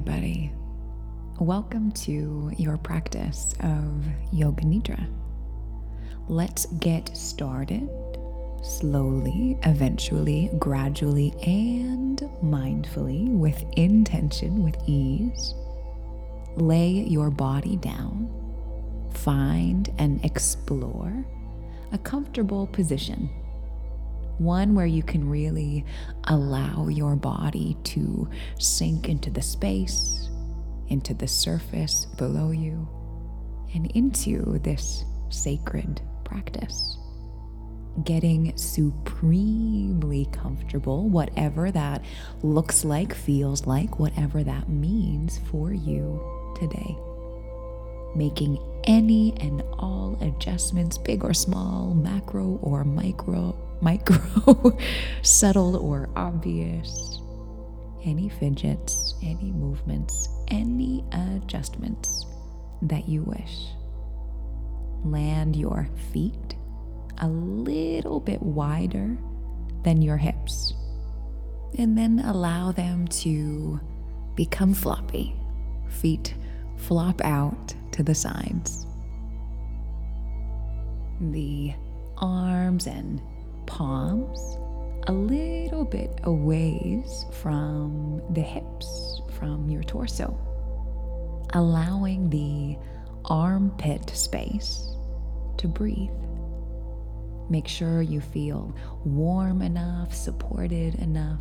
everybody. Welcome to your practice of Yoga Nidra. Let's get started slowly, eventually, gradually, and mindfully, with intention, with ease. Lay your body down. Find and explore a comfortable position. One where you can really allow your body to sink into the space, into the surface below you, and into this sacred practice. Getting supremely comfortable, whatever that looks like, feels like, whatever that means for you today. Making any and all adjustments, big or small, macro or micro, subtle or obvious, any fidgets, any movements, any adjustments that you wish. Land your feet a little bit wider than your hips, and then allow them to become floppy. Feet flop out to the sides. The arms and palms a little bit away from the hips, from your torso, allowing the armpit space to breathe. Make sure you feel warm enough, supported enough,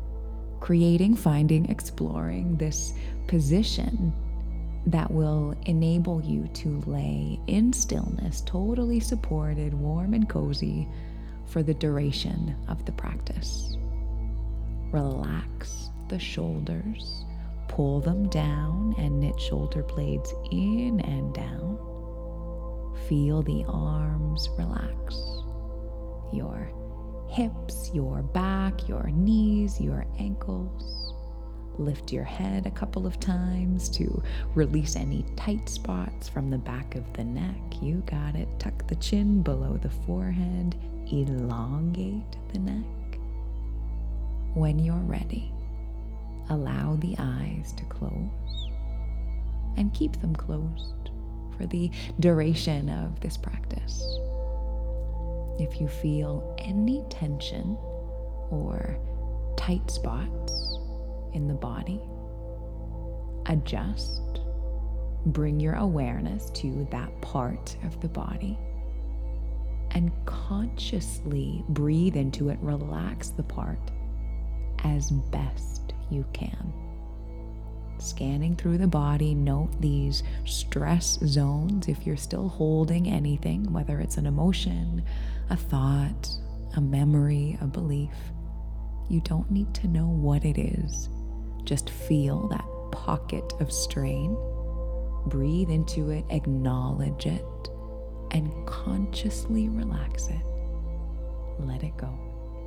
exploring this position that will enable you to lay in stillness, totally supported, warm and cozy for the duration of the practice. Relax the shoulders, pull them down and knit shoulder blades in and down. Feel the arms relax. Your hips, your back, your knees, your ankles. Lift your head a couple of times to release any tight spots from the back of the neck. You got it. Tuck the chin below the forehead. Elongate the neck. When you're ready, allow the eyes to close and keep them closed for the duration of this practice. If you feel any tension or tight spots in the body, adjust. Bring your awareness to that part of the body and consciously breathe into it. Relax the part as best you can. Scanning through the body, note these stress zones. If you're still holding anything, whether it's an emotion, a thought, a memory, a belief, you don't need to know what it is. Just feel that pocket of strain. Breathe into it, acknowledge it, and consciously relax it. Let it go.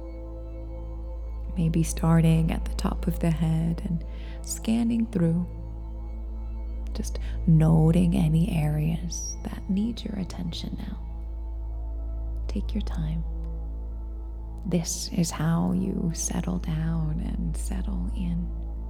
Maybe starting at the top of the head and scanning through, just noting any areas that need your attention now. Take your time. This is how you settle down and settle in.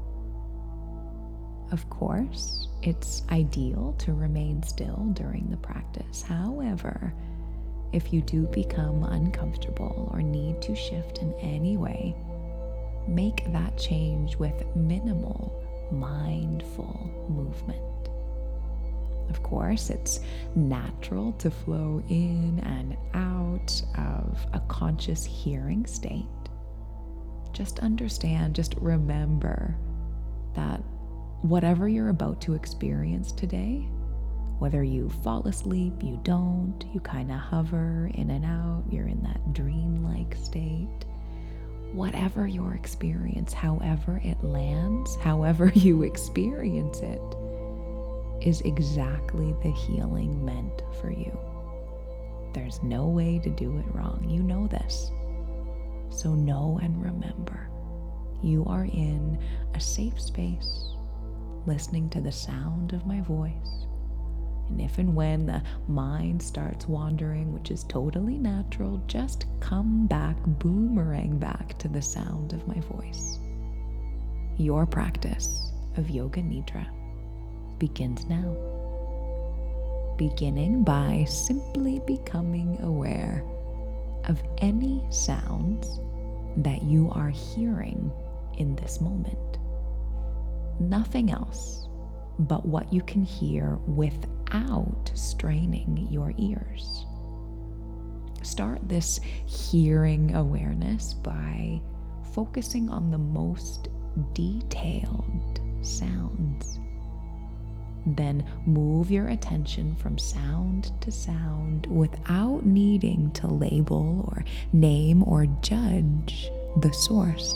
Of course, it's ideal to remain still during the practice. However, if you do become uncomfortable or need to shift in any way, make that change with minimal, mindful movement. Of course, it's natural to flow in and out of a conscious hearing state. Just understand, just remember that whatever you're about to experience today, whether you fall asleep, you don't, you kind of hover in and out, you're in that dreamlike state, whatever your experience, however it lands, however you experience it, is exactly the healing meant for you. There's no way to do it wrong. You know this. So know and remember, you are in a safe space, listening to the sound of my voice. And if and when the mind starts wandering, which is totally natural, just come back, boomerang back to the sound of my voice. Your practice of Yoga Nidra begins now. Beginning by simply becoming aware of any sounds that you are hearing in this moment. Nothing else but what you can hear without straining your ears. Start this hearing awareness by focusing on the most detailed sounds. Then move your attention from sound to sound without needing to label or name or judge the source.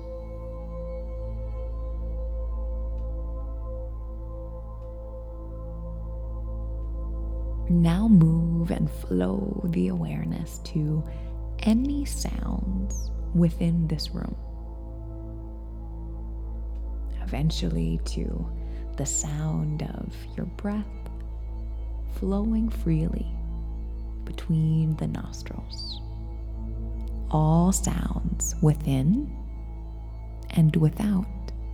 Now move and flow the awareness to any sounds within this room. Eventually to the sound of your breath flowing freely between the nostrils. All sounds within and without.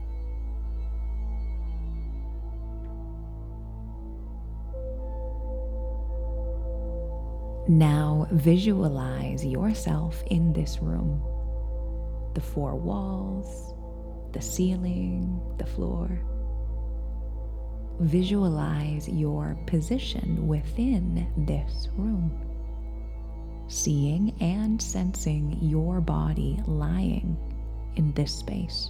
Now visualize yourself in this room. The four walls, the ceiling, the floor. Visualize your position within this room, seeing and sensing your body lying in this space.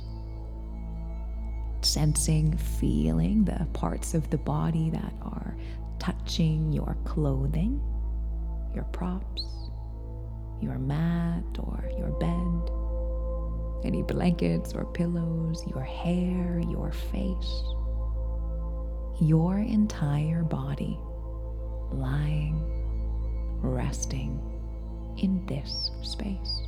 Sensing, feeling the parts of the body that are touching your clothing, your props, your mat or your bed, any blankets or pillows, your hair, your face. Your entire body lying, resting in this space.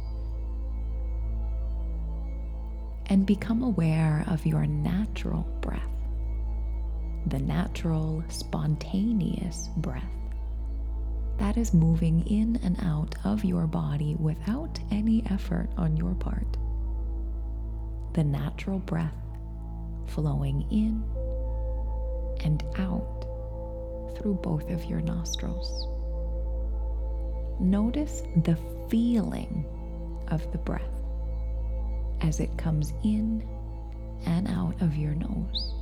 And become aware of your natural breath, the natural, spontaneous breath that is moving in and out of your body without any effort on your part. The natural breath flowing in and out through both of your nostrils. Notice the feeling of the breath as it comes in and out of your nose.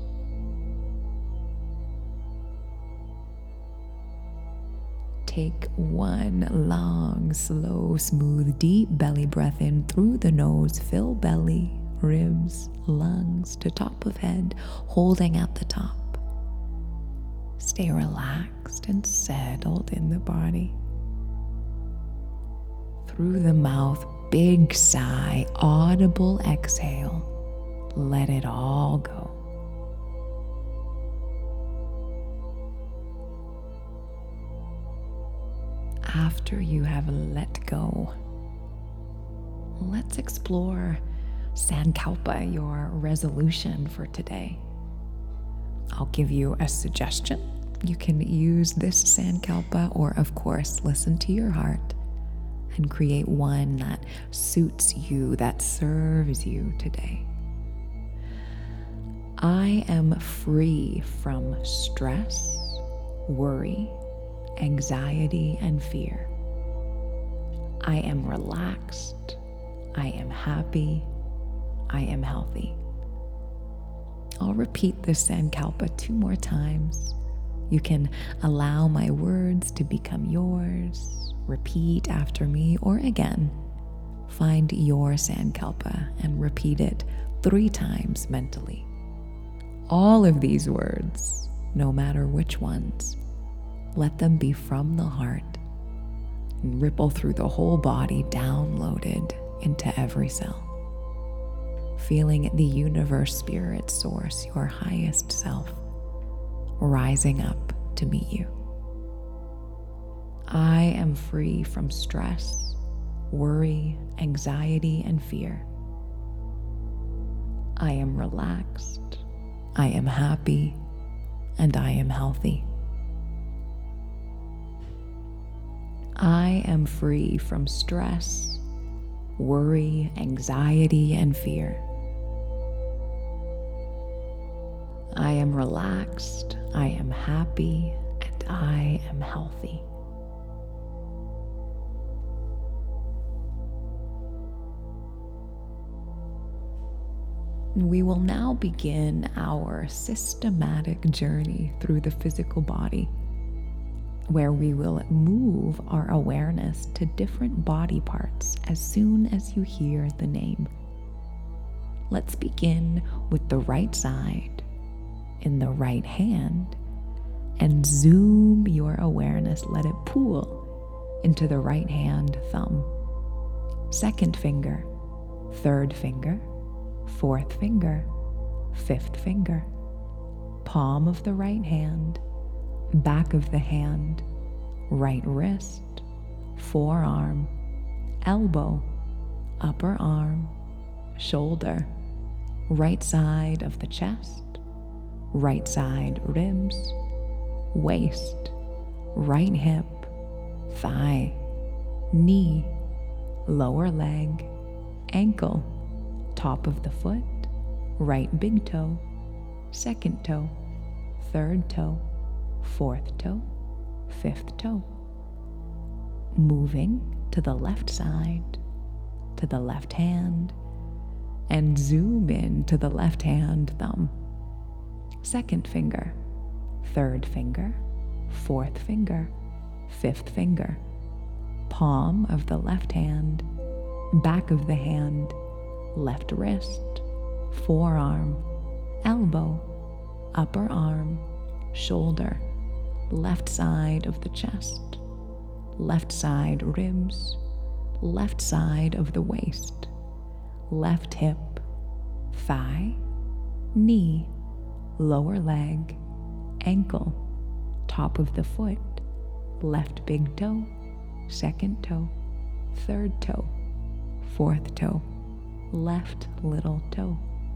Take one long, slow, smooth, deep belly breath in through the nose. Fill belly, ribs, lungs to top of head, holding at the top. Stay relaxed and settled in the body. Through the mouth, big sigh, audible exhale. Let it all go. After you have let go, let's explore Sankalpa, your resolution for today. I'll give you a suggestion. You can use this Sankalpa, or of course, listen to your heart and create one that suits you, that serves you today. I am free from stress, worry, anxiety, and fear. I am relaxed. I am happy. I am healthy. I'll repeat this Sankalpa 2 more times. You can allow my words to become yours, repeat after me, or again, find your Sankalpa and repeat it 3 times mentally. All of these words, no matter which ones, let them be from the heart and ripple through the whole body, downloaded into every cell. Feeling the universe, spirit, source, your highest self, rising up to meet you. I am free from stress, worry, anxiety, and fear. I am relaxed, I am happy, and I am healthy. I am free from stress, worry, anxiety, and fear. I am relaxed, I am happy, and I am healthy. We will now begin our systematic journey through the physical body, where we will move our awareness to different body parts as soon as you hear the name. Let's begin with the right side in the right hand and zoom your awareness, let it pool into the right hand thumb, second finger, third finger, fourth finger, fifth finger, palm of the right hand, back of the hand, right wrist, forearm, elbow, upper arm, shoulder, right side of the chest, right side ribs, waist, right hip, thigh, knee, lower leg, ankle, top of the foot, right big toe, second toe, third toe, fourth toe, fifth toe. Moving to the left side, to the left hand, and zoom in to the left hand thumb, second finger, third finger, fourth finger, fifth finger, palm of the left hand, back of the hand, left wrist, forearm, elbow, upper arm, shoulder, left side of the chest, left side ribs, left side of the waist, left hip, thigh, knee, lower leg, ankle, top of the foot, left big toe, second toe, third toe, fourth toe, left little toe.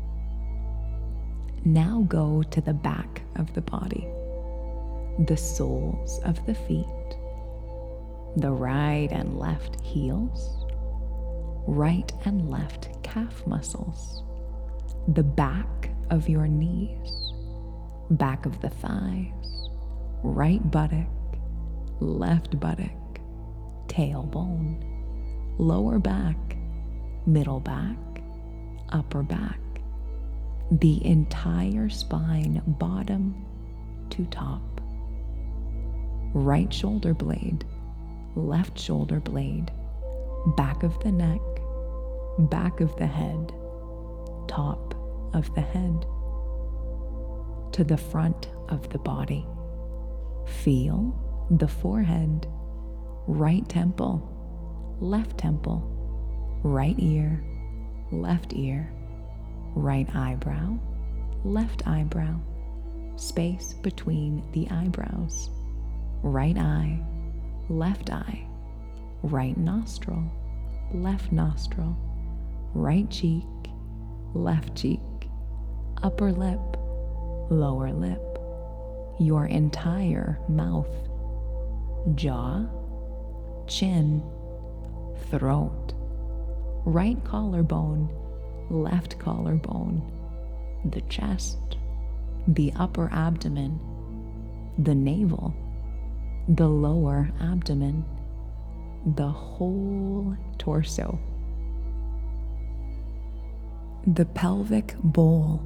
Now go to the back of the body, the soles of the feet, the right and left heels, right and left calf muscles, the back of your knees, back of the thighs, right buttock, left buttock, tailbone, lower back, middle back, upper back, the entire spine, bottom to top. Right shoulder blade, left shoulder blade, back of the neck, back of the head, top of the head, to the front of the body. Feel the forehead, right temple, right ear, left ear, right eyebrow, left eyebrow, space between the eyebrows, right eye, right nostril, left nostril, right cheek, left cheek, upper lip, lower lip, your entire mouth, jaw, chin, throat, right collarbone, left collarbone, the chest, the upper abdomen, the navel, the lower abdomen, the whole torso, the pelvic bowl,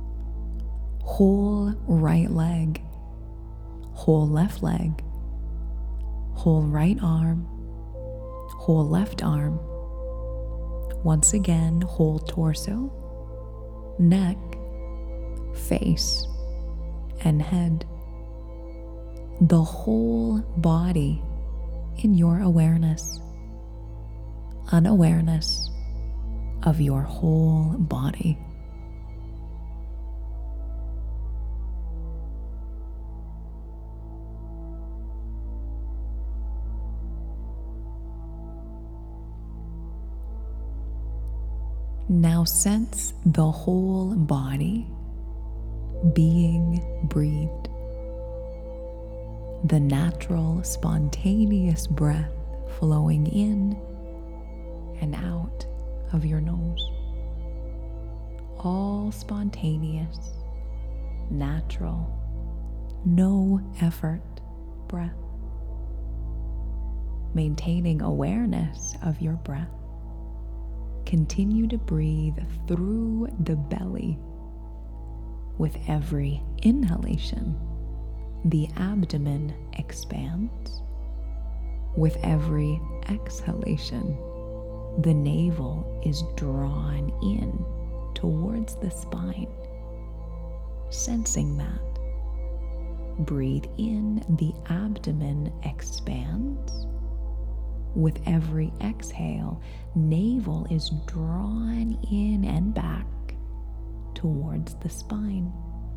whole right leg, whole left leg, whole right arm, whole left arm. Once again, whole torso, neck, face, and head. The whole body in your awareness, unawareness of your whole body. Now sense the whole body being breathed. The natural, spontaneous breath flowing in and out of your nose. All spontaneous, natural, no effort breath. Maintaining awareness of your breath, continue to breathe through the belly. With every inhalation, the abdomen expands. With every exhalation, the navel is drawn in towards the spine. Sensing that, breathe in, the abdomen expands. With every exhale, navel is drawn in and back towards the spine.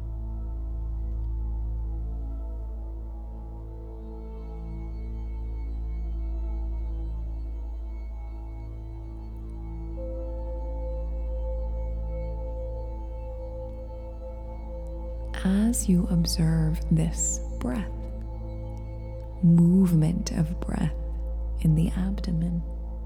As you observe this breath, movement of breath in the abdomen,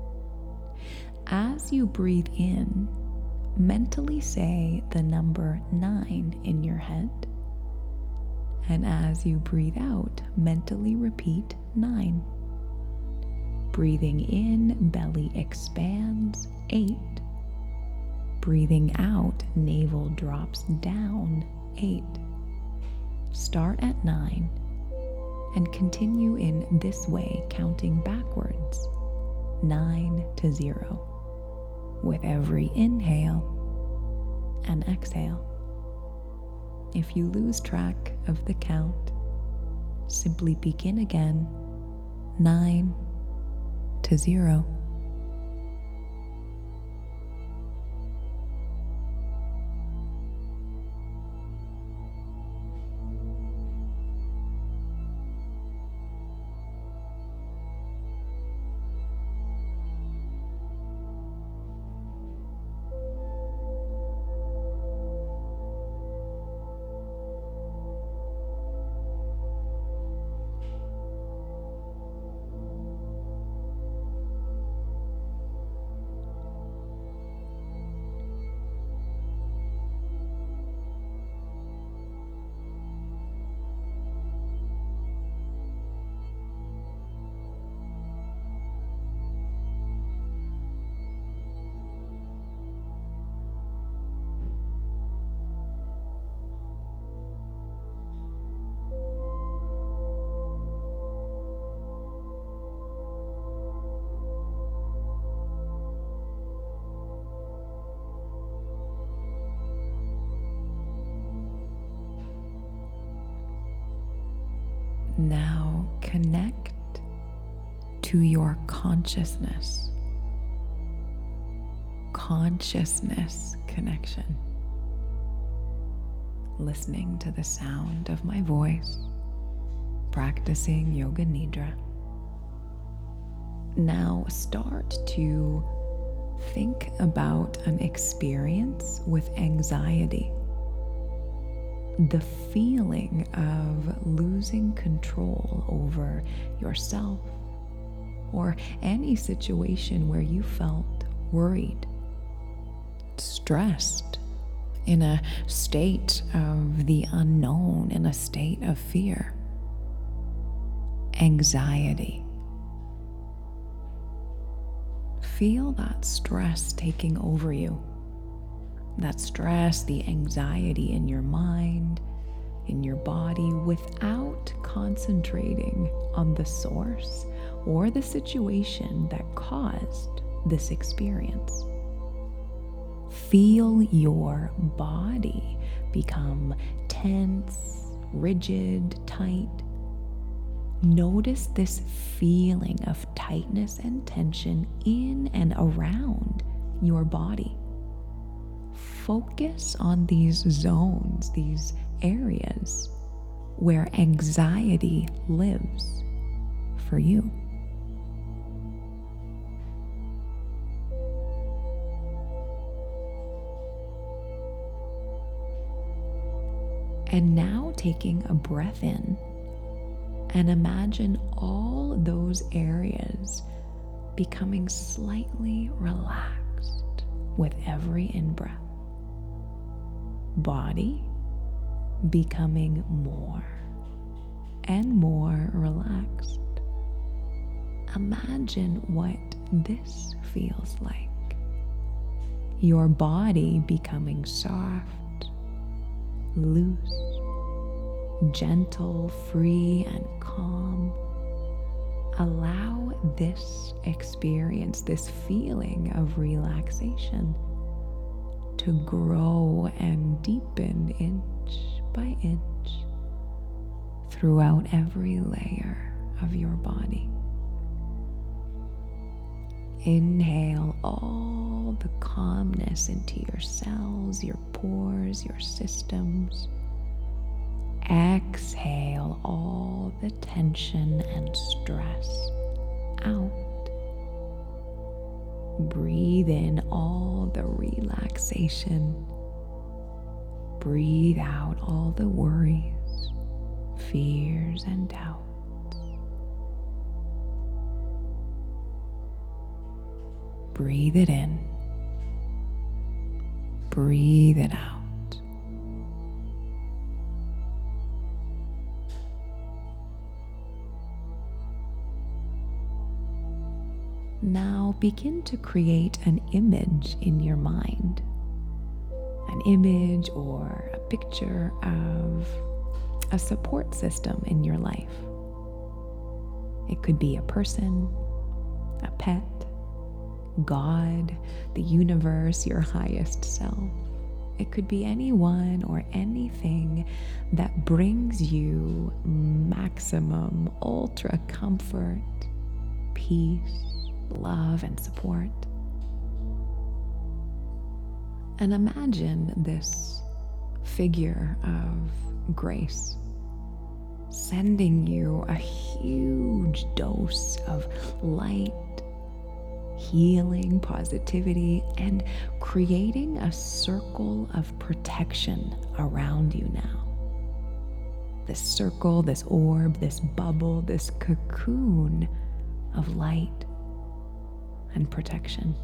as you breathe in, mentally say the number 9 in your head, and as you breathe out, mentally repeat 9. Breathing in, belly expands, 8. Breathing out, navel drops down, 8. Start at 9 and continue in this way, counting backwards, 9 to 0, with every inhale and exhale. If you lose track of the count, simply begin again, 9 to 0. Now connect to your consciousness. Consciousness connection. Listening to the sound of my voice, practicing Yoga Nidra. Now start to think about an experience with anxiety. The feeling of losing control over yourself or any situation where you felt worried, stressed, in a state of the unknown, in a state of fear. Anxiety. Feel that stress taking over you. That stress, the anxiety in your mind, in your body, without concentrating on the source or the situation that caused this experience. Feel your body become tense, rigid, tight. Notice this feeling of tightness and tension in and around your body. Focus on these zones, these areas where anxiety lives for you. And now taking a breath in and imagine all those areas becoming slightly relaxed with every in-breath. Body, becoming more and more relaxed. Imagine what this feels like. Your body becoming soft, loose, gentle, free, and calm. Allow this experience, this feeling of relaxation, to grow and deepen inch by inch throughout every layer of your body. Inhale all the calmness into your cells, your pores, your systems. Exhale all the tension and stress out. Breathe in all the relaxation. Breathe out all the worries, fears, and doubts. Breathe it in. Breathe it out. Now begin to create an image in your mind. An image or a picture of a support system in your life. It could be a person, a pet, God, the universe, your highest self. It could be anyone or anything that brings you maximum, ultra comfort, peace, love, and support. And imagine this figure of grace sending you a huge dose of light, healing, positivity, and creating a circle of protection around you now. This circle, this orb, this bubble, this cocoon of light and protection.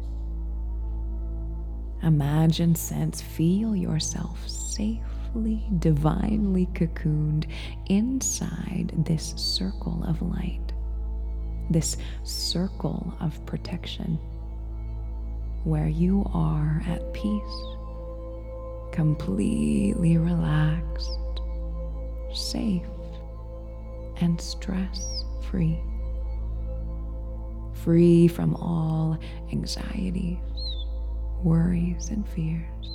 Imagine, sense, feel yourself safely, divinely cocooned inside this circle of light, this circle of protection, where you are at peace, completely relaxed, safe, and stress-free. Free from all anxieties, worries, and fears.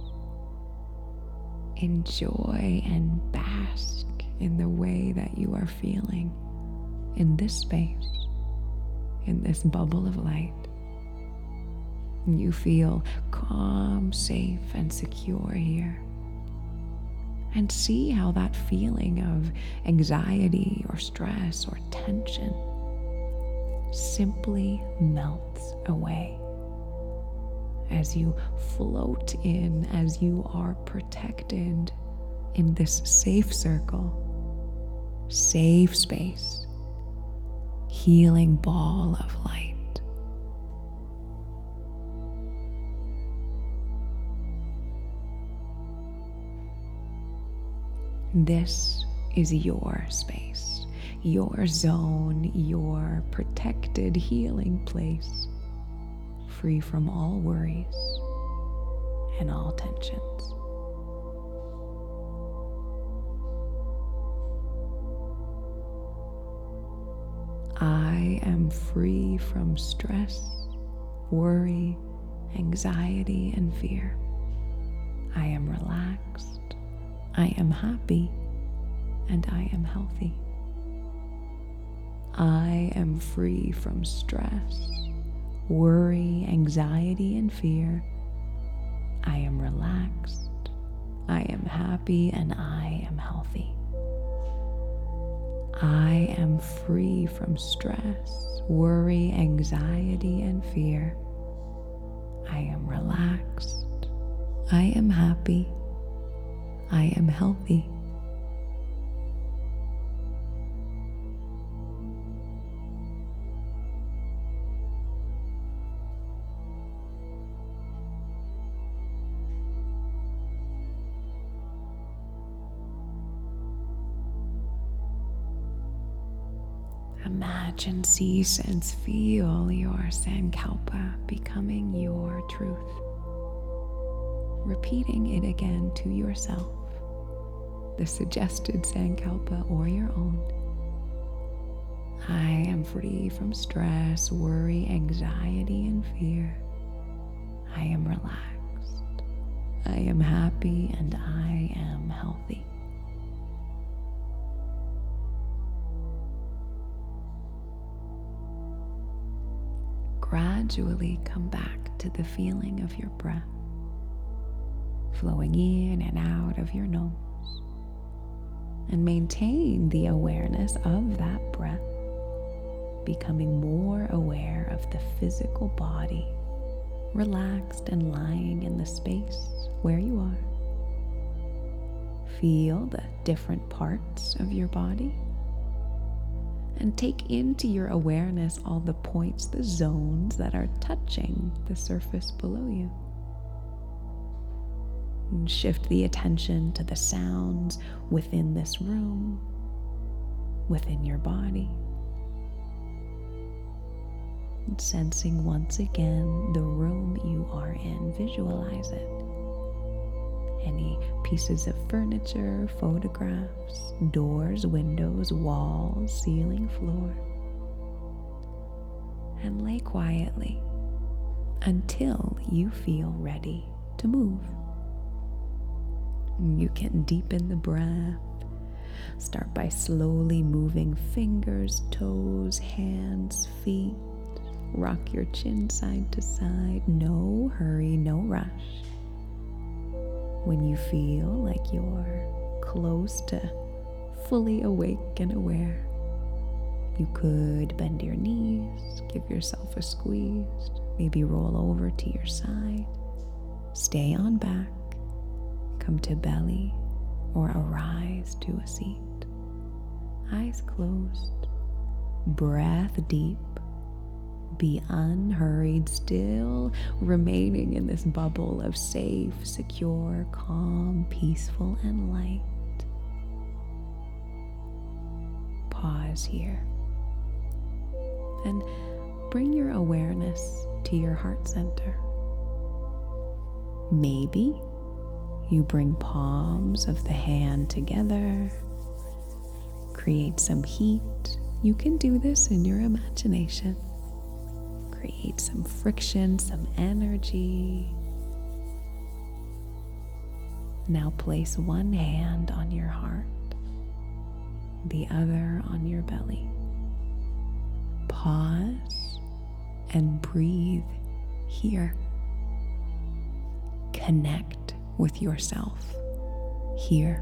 Enjoy and bask in the way that you are feeling in this space, in this bubble of light. You feel calm, safe, and secure here. And see how that feeling of anxiety or stress or tension simply melts away as you float in, as you are protected in this safe circle, safe space, healing ball of light. This is your space, your zone, your protected healing place, free from all worries and all tensions. I am free from stress, worry, anxiety, and fear. I am relaxed, I am happy, and I am healthy. I am free from stress, worry, anxiety, and fear. I am relaxed, I am happy, and I am healthy. I am free from stress, worry, anxiety, and fear. I am relaxed, I am happy, I am healthy. imagine, see, sense, feel your Sankalpa becoming your truth. Repeating it again to yourself, the suggested Sankalpa or your own. I am free from stress, worry, anxiety, and fear. I am relaxed. I am happy and I am healthy. Gradually come back to the feeling of your breath, flowing in and out of your nose, and maintain the awareness of that breath, becoming more aware of the physical body, relaxed and lying in the space where you are. Feel the different parts of your body, and take into your awareness all the points, the zones that are touching the surface below you. And shift the attention to the sounds within this room, within your body. And sensing once again the room you are in, visualize it. Any pieces of furniture, photographs, doors, windows, walls, ceiling, floor. And lay quietly until you feel ready to move. You can deepen the breath. Start by slowly moving fingers, toes, hands, feet. Rock your chin side to side. No hurry, no rush. When you feel like you're close to fully awake and aware, you could bend your knees, give yourself a squeeze, maybe roll over to your side, stay on back, come to belly, or arise to a seat. Eyes closed, breath deep. Be unhurried, still remaining in this bubble of safe, secure, calm, peaceful, and light. Pause here and bring your awareness to your heart center. Maybe you bring palms of the hand together, create some heat. You can do this in your imagination. Create some friction, some energy. Now place one hand on your heart, the other on your belly. Pause and breathe here. Connect with yourself here.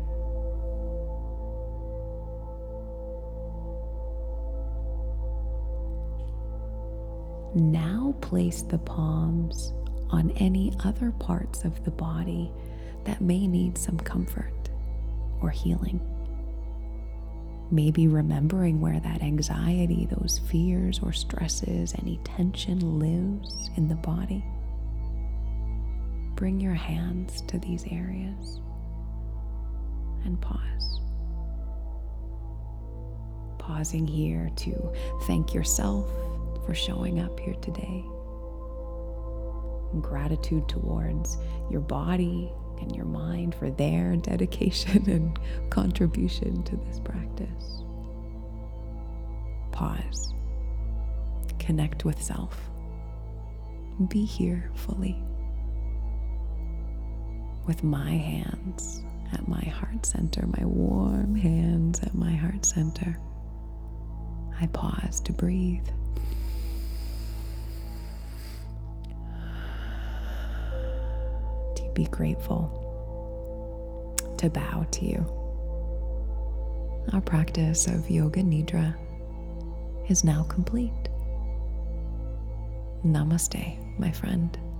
Now place the palms on any other parts of the body that may need some comfort or healing. Maybe remembering where that anxiety, those fears or stresses, any tension lives in the body. Bring your hands to these areas and pause. Pausing here to thank yourself for showing up here today. And gratitude towards your body and your mind for their dedication and contribution to this practice. Pause. Connect with self. Be here fully. With my hands at my heart center, my warm hands at my heart center, I pause to breathe. Be grateful, to bow to you. Our practice of Yoga Nidra is now complete. Namaste, my friend.